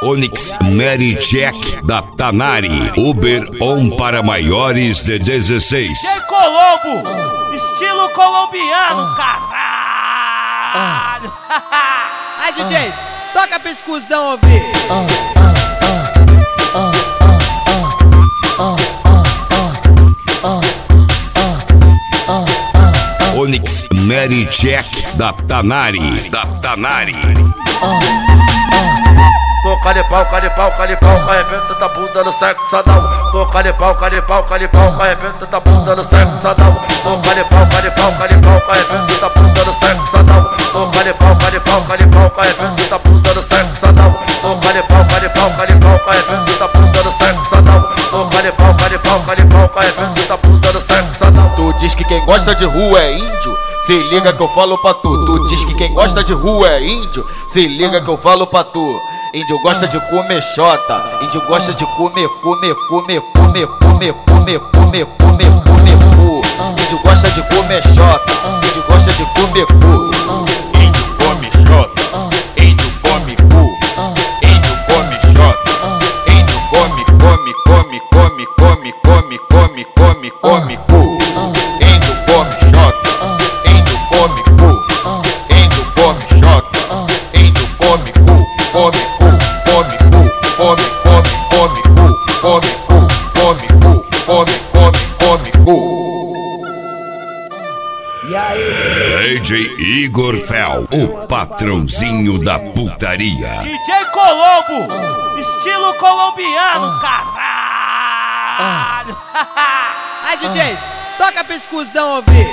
Onix Mary Jack da Tanari. Uber On para maiores de 16. DJ Colombo, estilo colombiano, caralho. Aí, DJ, toca pra exclusão ouvir. Onix Mary Jack da Tanari. Tô calipau, arrebenta da bunda no sexo anal. Tô calipau, arrebenta da bunda no sexo anal. Tô calipau, arrebenta da bunda no sexo anal. Tô calipau, arrebenta da bunda no sexo anal. Tô calipau, arrebenta da bunda no sexo anal. Tô calipau, arrebenta da bunda no sexo anal. Tu diz que quem gosta de rua é índio, se liga que eu falo pra tu. Tu diz que quem gosta de rua é índio, se liga que eu falo pra tu. Índio gosta de comer xota, índio gosta de comer cu. Índio gosta de comer xota, índio gosta de comer cu. Índio come xota, índio come cu. Índio come xota, índio come cu. Índio come xota, índio come cu. Índio come xota, índio come cu. Come cu. E aí? DJ Igor Fel, o patrãozinho da putaria. DJ Colombo, estilo colombiano, caralho. Aí, DJ, toca pra exclusão ouvir.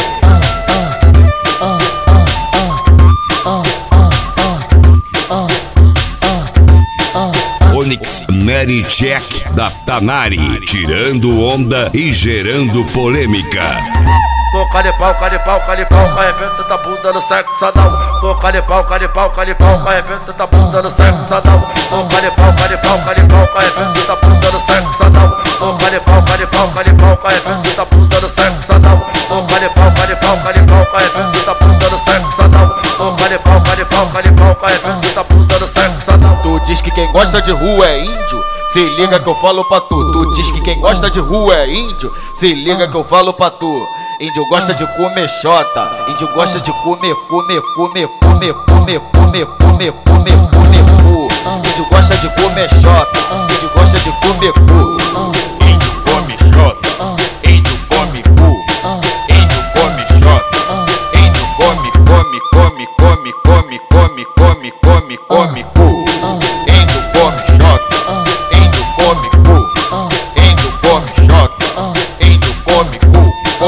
Onix Mary Jack da Tanari, tirando onda e gerando polêmica. Tô calipau, arrebenta da bunda no sexo anal. Tô calipau, arrebenta da bunda no sexo anal. Tô calipau, arrebenta da bunda no sexo anal. Tô calipau, arrebenta da bunda no sexo anal. Tô calipau, arrebenta da bunda no sexo anal. Tô calipau, arrebenta da bunda no sexo anal. Tu diz que quem gosta de rua é índio, se liga que eu falo pra tu. Tu diz que quem gosta de rua é índio, se liga que eu falo pra tu. Índio gosta de comer xota, índio gosta de comer cu. Índio gosta de comer xota, índio gosta de comer cu. Índio come xota, índio come cu. Índio come xota, índio come cu. Índio come xota, índio come cu. Índio come xota, índio come cu.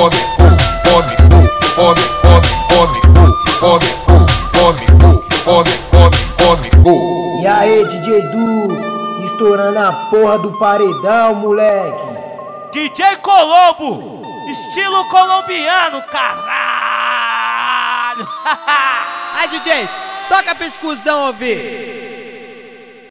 Come cu. E aí, DJ Du, estourando a porra do paredão, moleque. DJ Colombo, estilo colombiano, caralho. Aí, DJ, toca pra exclusão ouvir.